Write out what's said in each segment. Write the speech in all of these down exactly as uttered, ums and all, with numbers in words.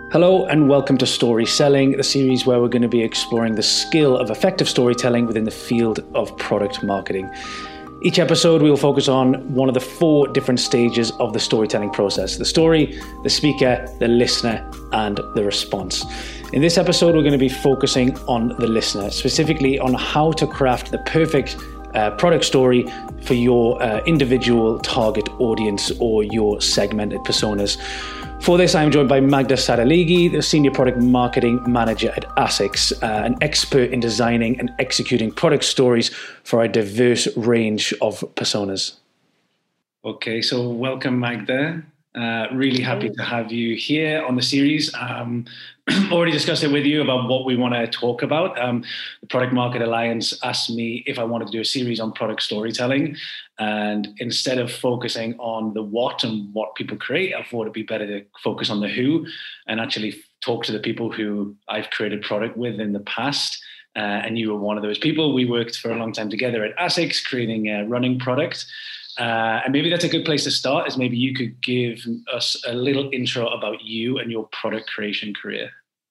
Hello and welcome to Story Selling, the series where we're going to be exploring the skill of effective storytelling within the field of product marketing. Each episode we will focus on one of the four different stages of the storytelling process: the story, the speaker, the listener, and the response. In this episode we're going to be focusing on the listener, specifically on how to craft the perfect uh, product story for your uh, individual target audience or your segmented personas. For this, I'm joined by Magda Sadaligi, the Senior Product Marketing Manager at ASICS, uh, an expert in designing and executing product stories for a diverse range of personas. Okay, so welcome, Magda. Uh, really happy to have you here on the series. Um, already discussed it with you about what we want to talk about. Um, the Product Market Alliance asked me if I wanted to do a series on product storytelling. And instead of focusing on the what and what people create, I thought it'd be better to focus on the who and actually talk to the people who I've created product with in the past. Uh, and you were one of those people. We worked for a long time together at ASICS, creating a running product. Uh, and maybe that's a good place to start, is maybe you could give us a little intro about you and your product creation career.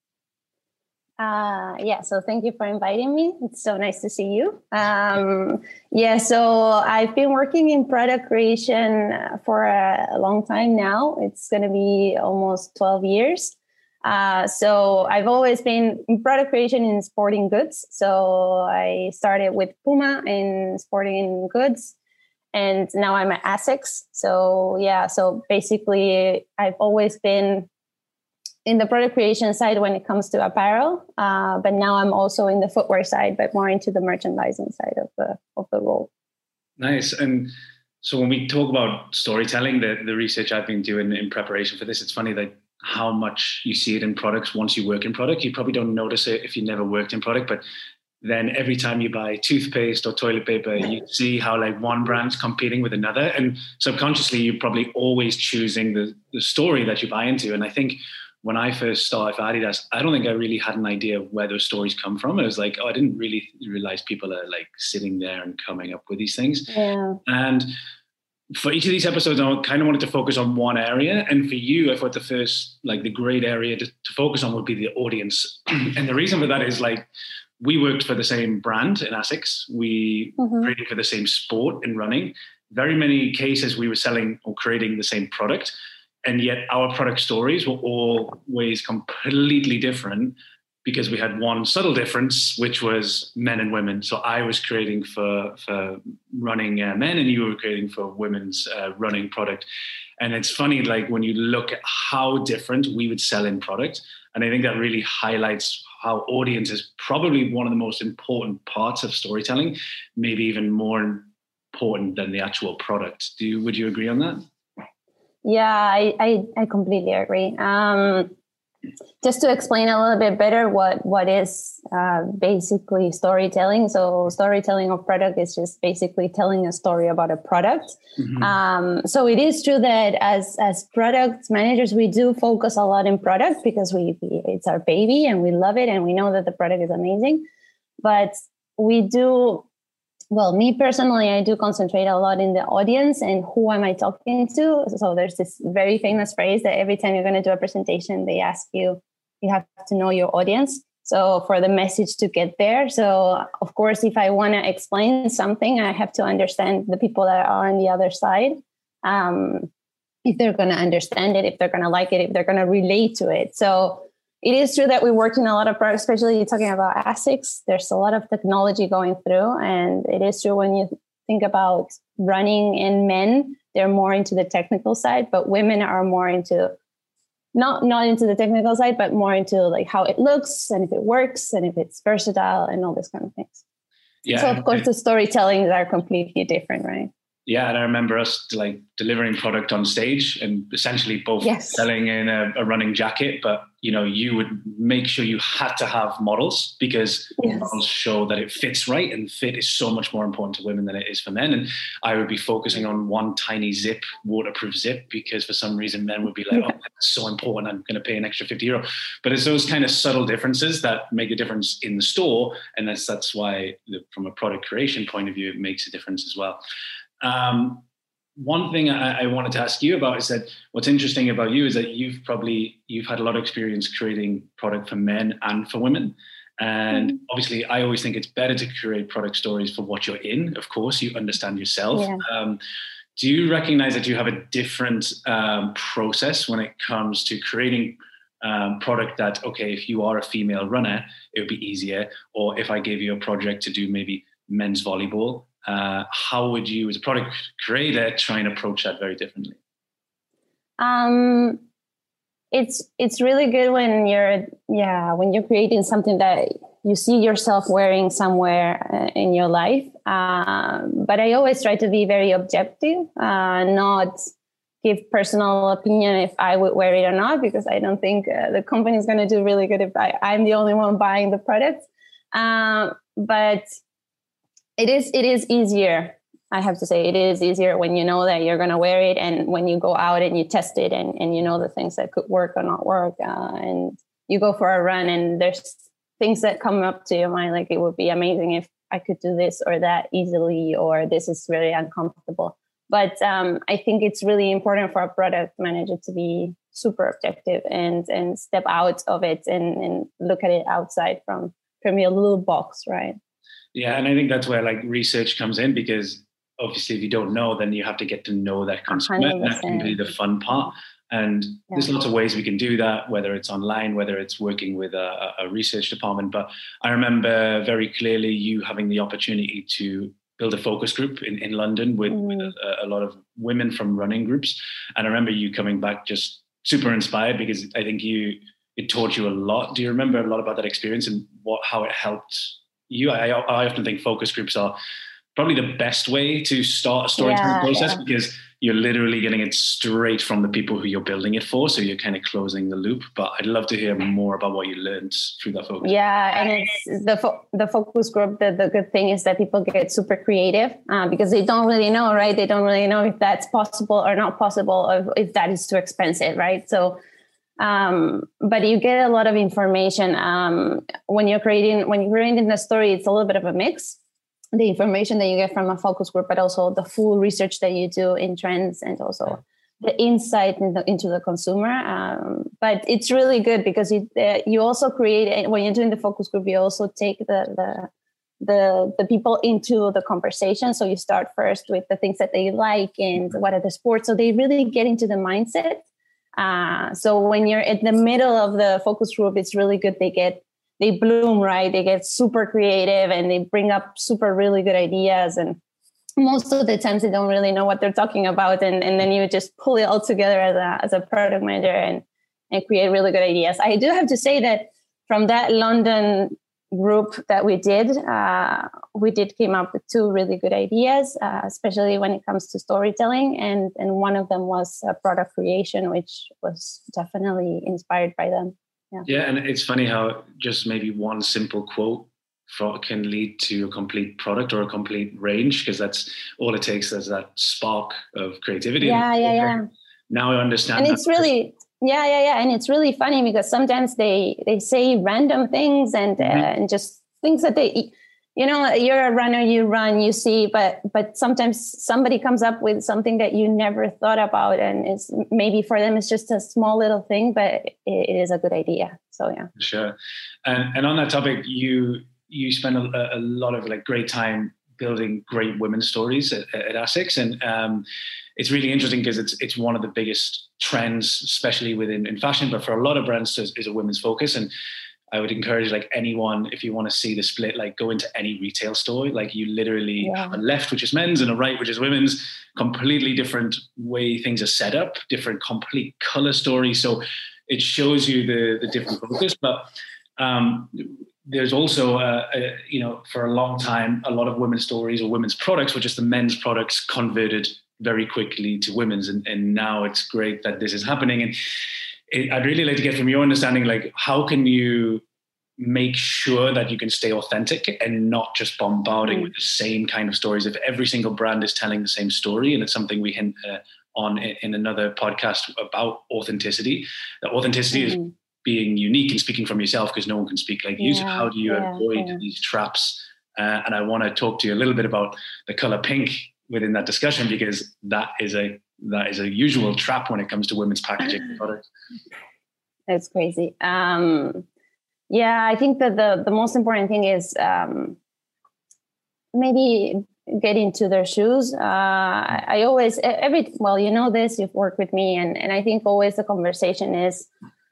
Uh, yeah, so thank you for inviting me. It's so nice to see you. Um, yeah, so I've been working in product creation for a, a long time now. It's going to be almost twelve years. Uh, so I've always been in product creation in sporting goods. So I started with Puma in sporting goods, and now I'm at ASICS. So yeah, so basically I've always been in the product creation side when it comes to apparel, uh, but now I'm also in the footwear side, but more into the merchandising side of the of the role. Nice. And so when we talk about storytelling, the, the research I've been doing in preparation for this, it's funny that how much you see it in products once you work in product. You probably don't notice it if you never worked in product, but then every time you buy toothpaste or toilet paper, you see how like one brand's competing with another. And subconsciously, you're probably always choosing the, the story that you buy into. And I think when I first started for Adidas, I don't think I really had an idea of where those stories come from. It was like, oh, I didn't really realize people are like sitting there and coming up with these things. Yeah. And for each of these episodes, I kind of wanted to focus on one area. And for you, I thought the first, like the great area to, to focus on would be the audience. And the reason for that is like, we worked for the same brand in ASICS. We mm-hmm. created for the same sport in running. Very many cases we were selling or creating the same product. And yet our product stories were always completely different because we had one subtle difference, which was men and women. So I was creating for, for running uh, men, and you were creating for women's uh, running product. And it's funny, like when you look at how different we would sell in product, and I think that really highlights how audience is probably one of the most important parts of storytelling, maybe even more important than the actual product. Do you, would you agree on that? Yeah, I, I, I completely agree. Um, just to explain a little bit better what, what is uh, basically storytelling. So storytelling of product is just basically telling a story about a product. Mm-hmm. Um, so it is true that as, as product managers, we do focus a lot in product because we, we it's our baby and we love it and we know that the product is amazing. But we do... Well, me personally, I do concentrate a lot in the audience and who am I talking to. So there's this very famous phrase that every time you're going to do a presentation, they ask you, you have to know your audience. So for the message to get there. So of course, if I want to explain something, I have to understand the people that are on the other side. Um, if they're going to understand it, if they're going to like it, if they're going to relate to it. So it is true that we work in a lot of products, especially talking about ASICS. There's a lot of technology going through. And it is true when you think about running and men, they're more into the technical side, but women are more into, not, not into the technical side, but more into like how it looks and if it works and if it's versatile and all these kind of things. Yeah. So of course the storytellings are completely different, right? Yeah, and I remember us like delivering product on stage and essentially both yes. selling in a, a running jacket, but you know, you would make sure you had to have models because yes. models show that it fits right, and fit is so much more important to women than it is for men. And I would be focusing on one tiny zip, waterproof zip, because for some reason men would be like, oh, that's so important, I'm going to pay an extra fifty euro. But it's those kind of subtle differences that make a difference in the store. And that's, that's why the, from a product creation point of view, it makes a difference as well. Um, one thing I, I wanted to ask you about is that what's interesting about you is that you've probably, you've had a lot of experience creating product for men and for women. And mm-hmm. obviously I always think it's better to create product stories for what you're in. Of course, you understand yourself. Yeah. Um, do you recognize that you have a different um, process when it comes to creating um, product that, okay, if you are a female runner, it would be easier. Or if I gave you a project to do maybe men's volleyball, uh, how would you as a product creator try and approach that very differently? Um, it's, it's really good when you're, yeah, when you're creating something that you see yourself wearing somewhere in your life. Um, but I always try to be very objective, uh, not give personal opinion if I would wear it or not, because I don't think uh, the company is going to do really good if I, I'm the only one buying the product. Um, but it is it is easier. I have to say it is easier when you know that you're going to wear it, and when you go out and you test it, and, and you know the things that could work or not work, uh, and you go for a run and there's things that come up to your mind, like it would be amazing if I could do this or that easily, or this is really uncomfortable. But um, I think it's really important for a product manager to be super objective and and step out of it and, and look at it outside from, from your little box, right? Yeah, and I think that's where like research comes in, because obviously if you don't know, then you have to get to know that consumer. And that can be the fun part. And yeah. there's lots of ways we can do that, whether it's online, whether it's working with a, a research department. But I remember very clearly you having the opportunity to build a focus group in, in London with, mm. with a, a lot of women from running groups. And I remember you coming back just super inspired, because I think you it taught you a lot. Do you remember a lot about that experience and what how it helped you? I, I often think focus groups are probably the best way to start a storytelling yeah, process yeah. because you're literally getting it straight from the people who you're building it for. So you're kind of closing the loop. But I'd love to hear more about what you learned through that focus. Yeah, and it's the fo- the focus group. The, the good thing is that people get super creative uh, because they don't really know, right? They don't really know if that's possible or not possible, or if that is too expensive, right? So, um, but you get a lot of information um, when you're creating when you're creating the story. It's a little bit of a mix. The information that you get from a focus group, but also the full research that you do in trends, and also the insight in the, into the consumer. Um, but it's really good because you, uh, you also create, when you're doing the focus group, you also take the, the the the people into the conversation. So you start first with the things that they like and what are the sports. So they really get into the mindset. Uh, so when you're at the middle of the focus group, it's really good. They get They bloom, right? They get super creative and they bring up super really good ideas. And most of the times they don't really know what they're talking about. And, and then you just pull it all together as a, as a product manager and, and create really good ideas. I do have to say that from that London group that we did, uh, we did came up with two really good ideas, uh, especially when it comes to storytelling. And, and one of them was uh, product creation, which was definitely inspired by them. Yeah. yeah, and it's funny how just maybe one simple quote for, can lead to a complete product or a complete range, because that's all it takes. There's that spark of creativity. Yeah, yeah, yeah. Now I understand. And it's really, yeah, yeah, yeah. And it's really funny because sometimes they, they say random things and mm-hmm. uh, and just things that they, you know, you're a runner, you run, you see, but but sometimes somebody comes up with something that you never thought about, and it's maybe for them it's just a small little thing, but it, it is a good idea. So yeah, sure. And and on that topic, you you spend a, a lot of like great time building great women's stories at, at ASICS, and um, it's really interesting because it's it's one of the biggest trends, especially within in fashion, but for a lot of brands is, is a women's focus. And I would encourage like anyone, if you want to see the split, like go into any retail store. Like you literally yeah. have a left, which is men's, and a right, which is women's. Completely different way things are set up, different complete color story. So it shows you the, the different focus. But um, there's also, uh, a, you know, for a long time, a lot of women's stories or women's products were just the men's products converted very quickly to women's. And, and now it's great that this is happening. And I'd really like to get from your understanding, like, how can you make sure that you can stay authentic and not just bombarding mm. with the same kind of stories? If every single brand is telling the same story, and it's something we hint uh, on in, in another podcast about authenticity, that authenticity mm. is being unique and speaking from yourself, because no one can speak like you. Yeah, so how do you yeah, avoid yeah. these traps? Uh, and I want to talk to you a little bit about the color pink within that discussion, because that is a that is a usual trap when it comes to women's packaging products. That's crazy. Um, yeah, I think that the the most important thing is um, maybe get into their shoes. Uh, I, I always every well, you know this. You've worked with me, and and I think always the conversation is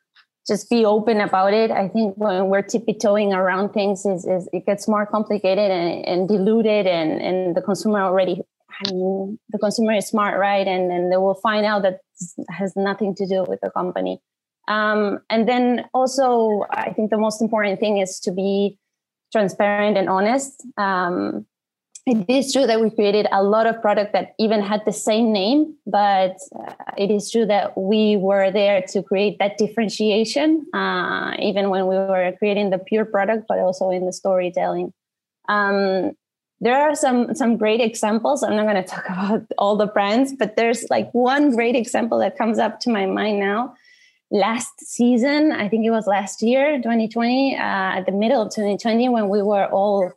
just be open about it. I think when we're tippy-toeing around things, is, is it gets more complicated and, and diluted, and, and the consumer already, I mean, the consumer is smart, right? And, and they will find out that this has nothing to do with the company. Um, and then also, I think the most important thing is to be transparent and honest. Um, It is true that we created a lot of product that even had the same name, but uh, it is true that we were there to create that differentiation, uh, even when we were creating the pure product, but also in the storytelling. Um, there are some some great examples. I'm not going to talk about all the brands, but there's like one great example that comes up to my mind now. Last season, I think it was last year, twenty twenty, uh, at the middle of twenty twenty, when we were all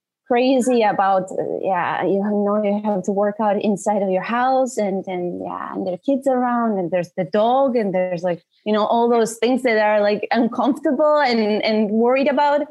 crazy about, uh, yeah, you know, you have to work out inside of your house, and, and yeah, and there are kids around, and there's the dog, and there's like, you know, all those things that are like uncomfortable and, and worried about.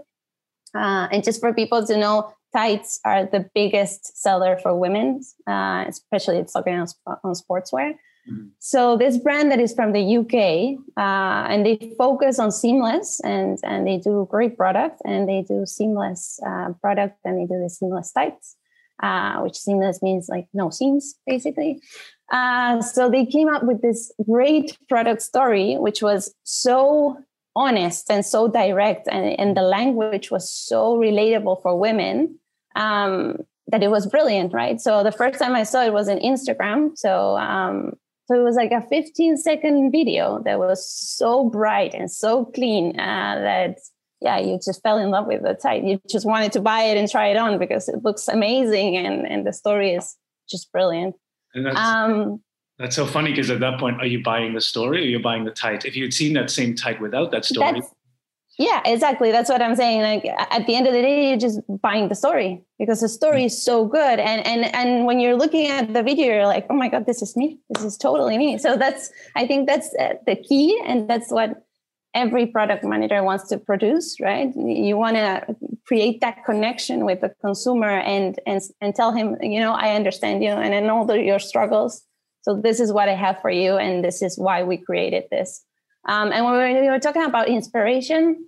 Uh, and just for people to know, tights are the biggest seller for women, uh, especially it's talking on, on sportswear. Mm-hmm. So this brand that is from the U K, uh, and they focus on seamless, and, and they do great product, and they do seamless uh, product, and they do the seamless tights, uh, which seamless means like no seams, basically. Uh, so they came up with this great product story, which was so honest and so direct, and, and the language was so relatable for women, um, that it was brilliant, right? So the first time I saw it was on Instagram. So um, So it was like a fifteen second video that was so bright and so clean uh, that, yeah, you just fell in love with the tight. You just wanted to buy it and try it on because it looks amazing, and, and the story is just brilliant. And that's, um, that's so funny, because at that point, are you buying the story or you're buying the tight? If you had seen that same tight without that story. Yeah, exactly. That's what I'm saying. Like at the end of the day, you're just buying the story because the story is so good. And and and when you're looking at the video, you're like, oh my God, this is me. This is totally me. So that's, I think that's the key. And that's what every product manager wants to produce, right? You want to create that connection with the consumer and and and tell him, you know, I understand you and I know the, your struggles. So this is what I have for you. And this is why we created this. Um, and when we were, we were talking about inspiration,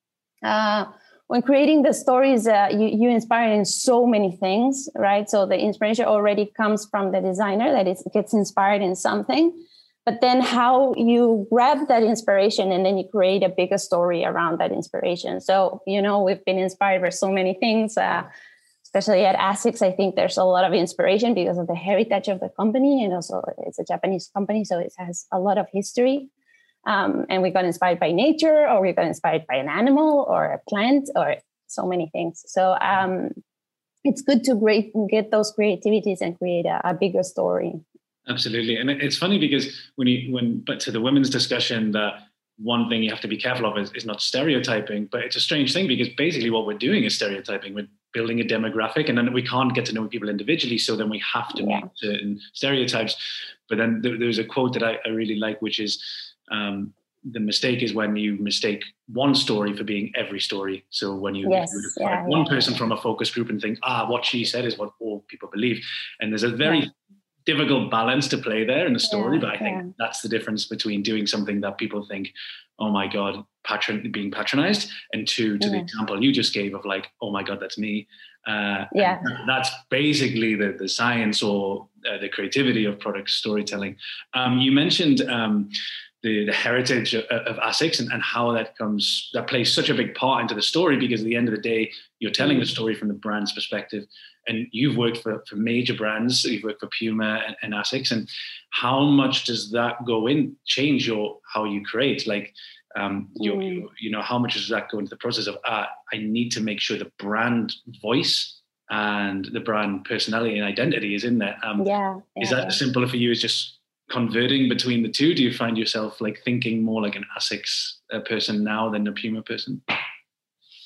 uh, when creating the stories, uh, you, you inspire in so many things, right? So the inspiration already comes from the designer, that it gets inspired in something. But then how you grab that inspiration and then you create a bigger story around that inspiration. So, you know, we've been inspired by so many things, uh, especially at ASICS. I think there's a lot of inspiration because of the heritage of the company. And also it's a Japanese company, so it has a lot of history. Um, and we got inspired by nature, or we got inspired by an animal or a plant, or so many things. So um, it's good to great, get those creativities and create a, a bigger story. Absolutely. And it's funny because when you, when, but to the women's discussion, that one thing you have to be careful of is, is not stereotyping, but it's a strange thing because basically what we're doing is stereotyping. We're building a demographic, and then we can't get to know people individually. So then we have to yeah. make certain stereotypes. But then there, there's a quote that I, I really like, which is, um, the mistake is when you mistake one story for being every story. So when you, yes, you yeah, one yeah, person yeah. from a focus group and think, ah, what she said is what all people believe. And there's a very yeah. difficult balance to play there in the story. Yeah, but I think yeah. that's the difference between doing something that people think, oh my God, patron being patronized, and two, to yeah. the example you just gave of like, oh my God, that's me. Uh, yeah, that's basically the, the science or uh, the creativity of product storytelling. Um, you mentioned um, the, the heritage of, of ASICS and, and how that comes, that plays such a big part into the story, because at the end of the day, you're telling mm. the story from the brand's perspective. And you've worked for, for major brands, you've worked for Puma and, and ASICS. And how much does that go in, change your, how you create? Like, um, you, mm. you, you know, how much does that go into the process of, uh, I need to make sure the brand voice and the brand personality and identity is in there. Um, yeah, yeah. Is that simpler for you as just converting between the two? Do you find yourself like thinking more like an ASICS uh, person now than a Puma person?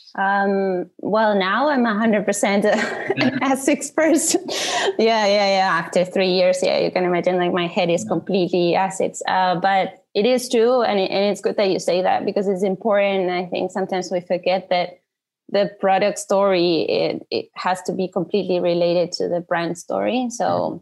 Um, well, now I'm a hundred percent ASICS person. yeah, yeah, yeah. After three years, yeah, you can imagine like my head is completely ASICS. Uh, but it is true, and, it, and it's good that you say that because it's important. I think sometimes we forget that the product story it, it has to be completely related to the brand story. So. Mm-hmm.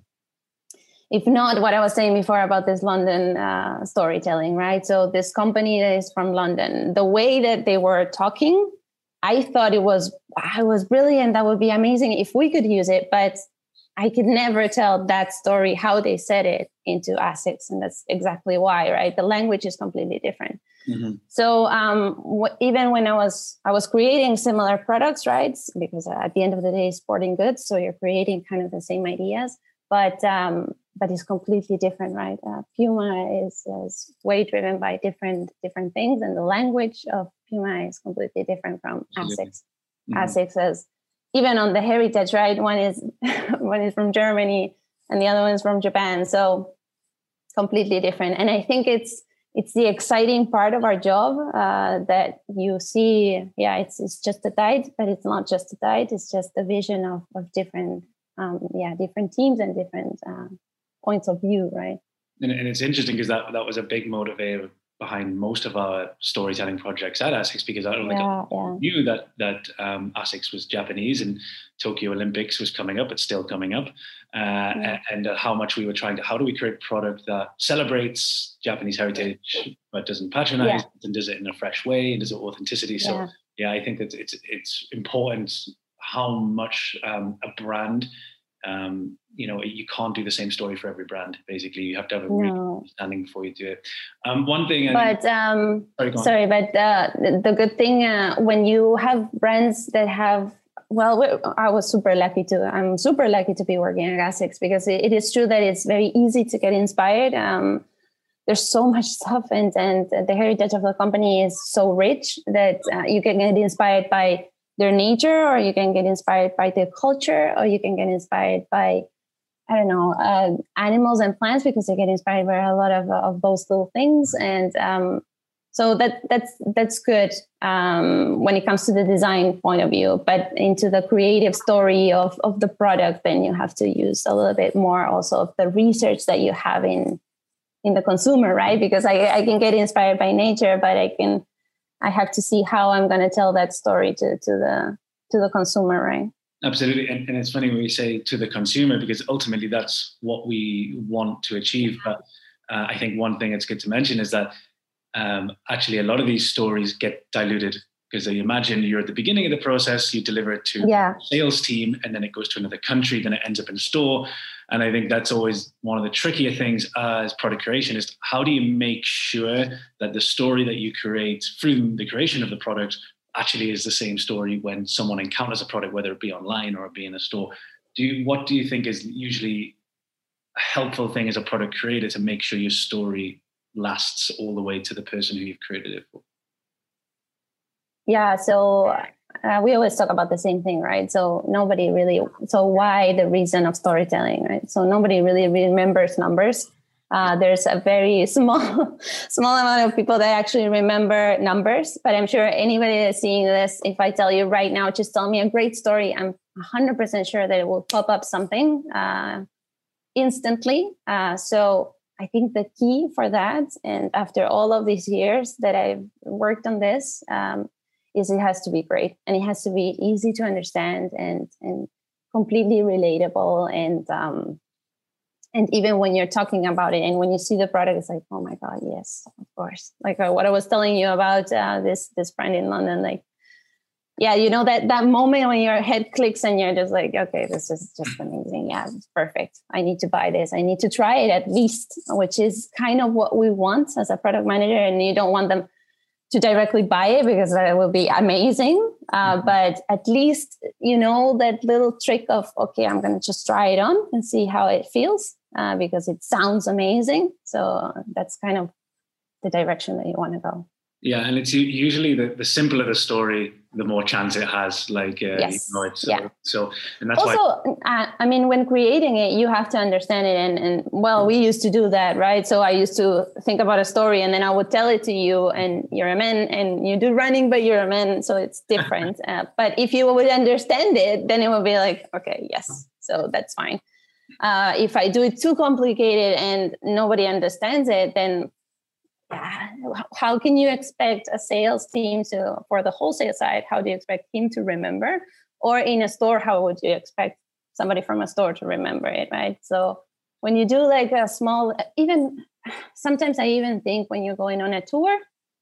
If not, what I was saying before about this London uh, storytelling, right? So this company that is from London, the way that they were talking, I thought it was, it was brilliant. That would be amazing if we could use it, but I could never tell that story, how they said it into ASICS. And that's exactly why, right? The language is completely different. Mm-hmm. So um, w- even when I was, I was creating similar products, right? Because at the end of the day, sporting goods. So you're creating kind of the same ideas, but um, but it's completely different, right? Uh, Puma is, is way driven by different different things, and the language of Puma is completely different from ASICS. Mm-hmm. ASICS is even on the heritage, right? One is one is from Germany, and the other one is from Japan. So completely different. And I think it's it's the exciting part of our job uh, that you see. Yeah, it's it's just a guide, but it's not just a guide. It's just a vision of of different, um, yeah, different teams and different. Uh, points of view, right? And, and it's interesting because that, that was a big motivator behind most of our storytelling projects at ASICS, because I don't think yeah, I yeah. knew that that um, ASICS was Japanese and Tokyo Olympics was coming up. It's still coming up. Uh, yeah. And uh, how much we were trying to, how do we create a product that celebrates Japanese heritage, but doesn't patronize yeah. and does it in a fresh way and does it authenticity. So yeah, yeah I think that it's, it's important how much um, a brand Um, you know, you can't do the same story for every brand. Basically, you have to have a real no. understanding before you do it. Um, one thing, but um, sorry, sorry, but uh, the, the good thing uh, when you have brands that have, well, I was super lucky to. I'm super lucky to be working at ASICS because it, it is true that it's very easy to get inspired. Um, there's so much stuff, and and the heritage of the company is so rich that uh, you can get inspired by their nature, or you can get inspired by their culture, or you can get inspired by, I don't know, uh, animals and plants, because they get inspired by a lot of, of those little things. And um, so that that's that's good um, when it comes to the design point of view. But into the creative story of, of the product, then you have to use a little bit more also of the research that you have in in the consumer, right? Because I, I can get inspired by nature, but I can I have to see how I'm going to tell that story to, to the to the consumer, right? Absolutely. And, and it's funny when we say to the consumer, because ultimately that's what we want to achieve. But uh, I think one thing that's good to mention is that um, actually a lot of these stories get diluted, because you imagine you're at the beginning of the process, you deliver it to yeah. the sales team, and then it goes to another country, then it ends up in store. And I think that's always one of the trickier things as product creation is how do you make sure that the story that you create through the creation of the product actually is the same story when someone encounters a product, whether it be online or it be in a store. Do you, what do you think is usually a helpful thing as a product creator to make sure your story lasts all the way to the person who you've created it for? Yeah, so uh, we always talk about the same thing, right? So nobody really, so why the reason of storytelling, right? So nobody really remembers numbers. Uh, there's a very small, small amount of people that actually remember numbers, but I'm sure anybody that's seeing this, if I tell you right now, just tell me a great story, I'm one hundred percent sure that it will pop up something uh, instantly. Uh, so I think the key for that, and after all of these years that I've worked on this, um, is it has to be great, and it has to be easy to understand and and completely relatable. And um, and even when you're talking about it and when you see the product, it's like, oh my God, yes, of course. Like uh, what I was telling you about uh, this this friend in London, like, yeah, you know, that that moment when your head clicks and you're just like, okay, this is just amazing. Yeah, it's perfect. I need to buy this. I need to try it at least, which is kind of what we want as a product manager. And you don't want them to directly buy it because that will be amazing. Uh, mm-hmm. But at least, you know, that little trick of, okay, I'm going to just try it on and see how it feels uh, because it sounds amazing. So that's kind of the direction that you want to go. Yeah, and it's usually the, the simpler the story, the more chance it has. Like, uh, yes. you know, it's, yeah. so, and that's also, why. Uh, I mean, when creating it, you have to understand it. And, and well, we used to do that, right? So I used to think about a story and then I would tell it to you, and you're a man and you do running, but you're a man. So it's different. uh, but if you would understand it, then it would be like, okay, yes. So that's fine. Uh, if I do it too complicated and nobody understands it, then yeah, how can you expect a sales team to, for the wholesale side, how do you expect him to remember? Or in a store, how would you expect somebody from a store to remember it, right? So when you do like a small, even sometimes I even think when you're going on a tour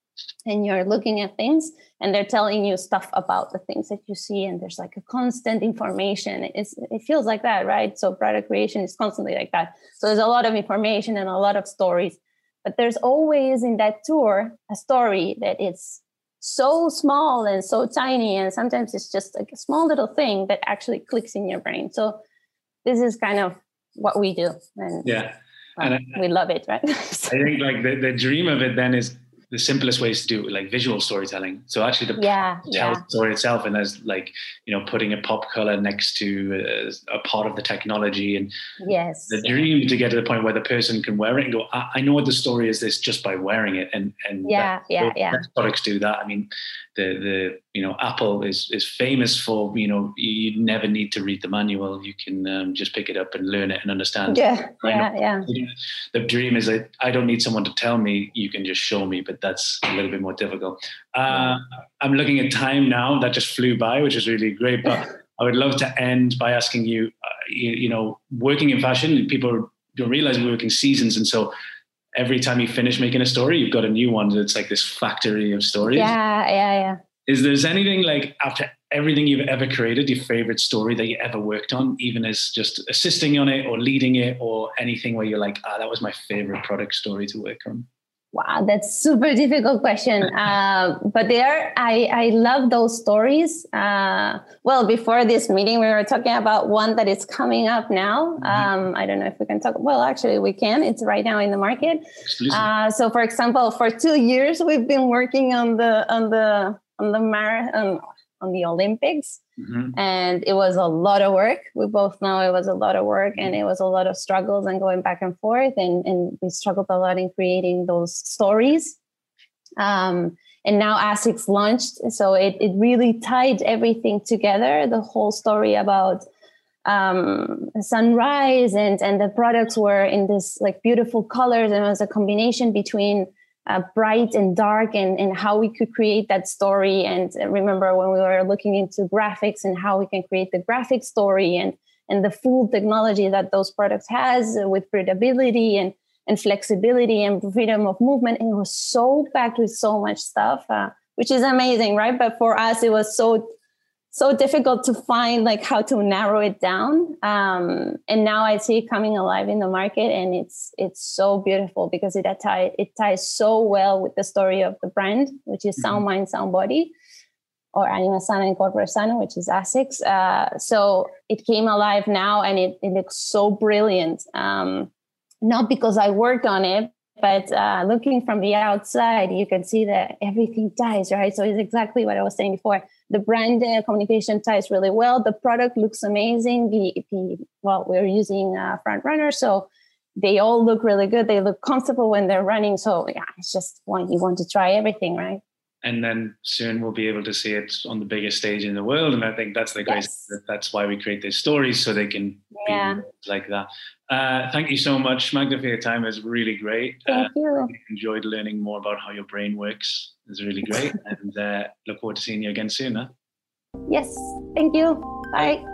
and you're looking at things and they're telling you stuff about the things that you see, and there's like a constant information. It's, it feels like that, right? So product creation is constantly like that. So there's a lot of information and a lot of stories. But there's always in that tour a story that is so small and so tiny. And sometimes it's just like a small little thing that actually clicks in your brain. So this is kind of what we do. And yeah. Well, and I, we love it, right? I think like the, the dream of it then is the simplest ways to do it, like visual storytelling. So actually the yeah, tell yeah. the story itself, and there's like, you know, putting a pop color next to a, a part of the technology, and yes, the dream to get to the point where the person can wear it and go, I, I know what the story is this just by wearing it. And and yeah, that, yeah, yeah. products do that. I mean, the the you know, Apple is is famous for, you know, you never need to read the manual. You can um, just pick it up and learn it and understand. Yeah, yeah, yeah. The dream is that I don't need someone to tell me. You can just show me, but that's a little bit more difficult. Uh, I'm looking at time now. That just flew by, which is really great. But I would love to end by asking you, uh, you, you know, working in fashion, people don't realize we work in seasons. And so every time you finish making a story, you've got a new one. It's like this factory of stories. Yeah, yeah, yeah. Is there anything like, after everything you've ever created, your favorite story that you ever worked on, even as just assisting on it or leading it, or anything where you're like, ah, that was my favorite product story to work on? Wow, that's super difficult question. Uh, but there, I, I love those stories. Uh, well, before this meeting, we were talking about one that is coming up now. Um, I don't know if we can talk. Well, actually, we can. It's right now in the market. Uh, so, for example, for two years, we've been working on the on the on the marathon, on the Olympics. Mm-hmm. And it was a lot of work. We both know it was a lot of work, and it was a lot of struggles and going back and forth. And, and we struggled a lot in creating those stories. Um, and now ASICS launched. So it, it really tied everything together, the whole story about um, sunrise, and, and the products were in this like beautiful colors. And it was a combination between Uh, bright and dark, and, and how we could create that story. And remember when we were looking into graphics and how we can create the graphic story, and, and the full technology that those products has with breathability and, and flexibility and freedom of movement. And it was so packed with so much stuff, uh, which is amazing, right? But for us, it was so so difficult to find like how to narrow it down. Um, and now I see it coming alive in the market, and it's it's so beautiful because it tie, it ties so well with the story of the brand, which is Sound Mind, Sound Body, or Anima Sana and Corpore Sano, which is ASICS. Uh, so it came alive now, and it, it looks so brilliant. Um, not because I worked on it, but uh, looking from the outside, you can see that everything ties, right? So it's exactly what I was saying before. The brand uh, communication ties really well. The product looks amazing. The, the well, we're using uh, Front Runner, so they all look really good. They look comfortable when they're running. So yeah, it's just one you want to try everything, right? And then soon we'll be able to see it on the biggest stage in the world. And I think that's the great. Yes. That's why we create these stories, so they can yeah. be like that. Uh, thank you so much, Magda, for your time. It was really great. Thank uh, you. I enjoyed learning more about how your brain works. It was really great. And uh, look forward to seeing you again soon. Huh? Yes. Thank you. Bye.